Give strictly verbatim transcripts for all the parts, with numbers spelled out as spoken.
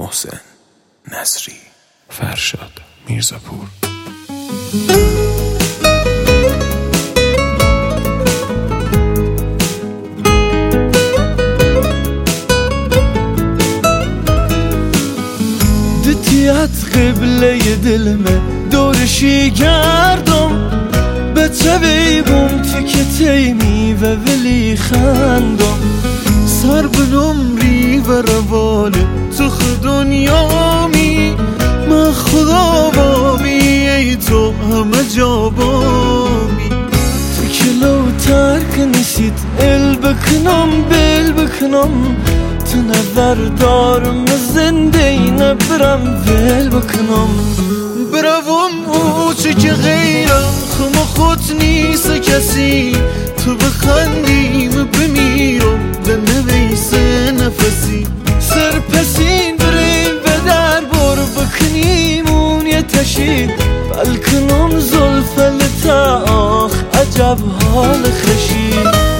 محسن نصری، فرشاد میرزاپور. دتیت قبله دلمه دورشی گردم به تبیبم تکتی میوه ولی خندم سر بنمری و رواله تو خود دنیامی من خدا بامی ای تو همه جا بامی تو کلو ترک نسید ال بکنم بل بکنم تو نظر دارم زنده ای نبرم ول بکنم بروم او چه که غیرم خم خود نیست کسی تو بخندیم بمیرم بنویسه نفسی سرپسین بریم به در بر بکنیم اون یه تشی بلکنم زلفل تا آخ عجب حال خشی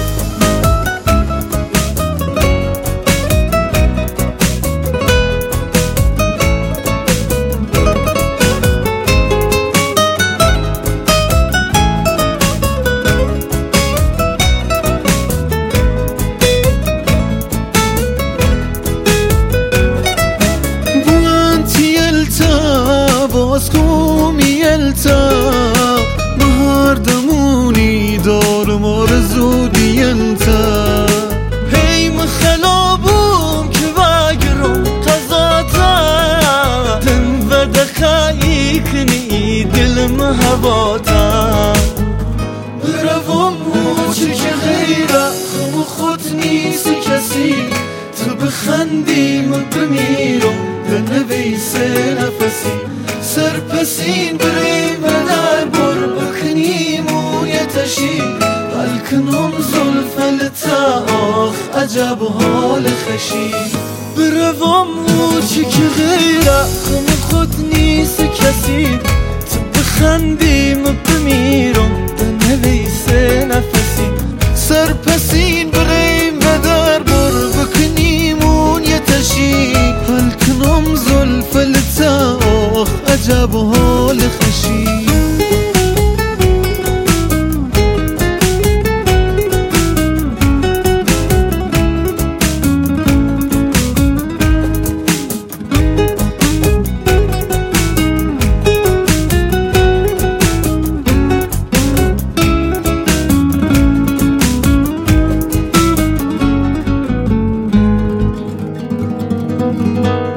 کومی التا بهار دمونی دارم آرزو دینتا هی مخلابوم که وگرم قضاتا دن و دخایی کنی دلم هواتا بروم موچه که غیره خم خود نیست کسی تو بخندیم بمیرم بنویسه نفسی سرپسین بریم در بر بکنیم و یه تشی بلکنم زلفل تا آخ عجب حال خشی بروم او چی که غیره خم خود نیست کسی تو بخندیم بمیرم بنویسه نفسی سرپسین بریم در بر بکنیم و یه تشی بلکنم زلفل تا عجب حال خشی thank you.